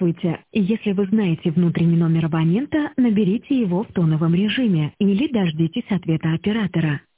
Здравствуйте. Если вы знаете внутренний номер абонента, наберите его в тоновом режиме или дождитесь ответа оператора.